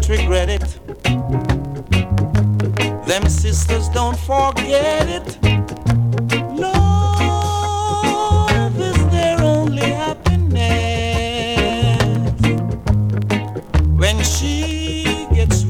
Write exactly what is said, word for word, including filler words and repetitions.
regret it. Them sisters don't forget it. Love is their only happiness. When she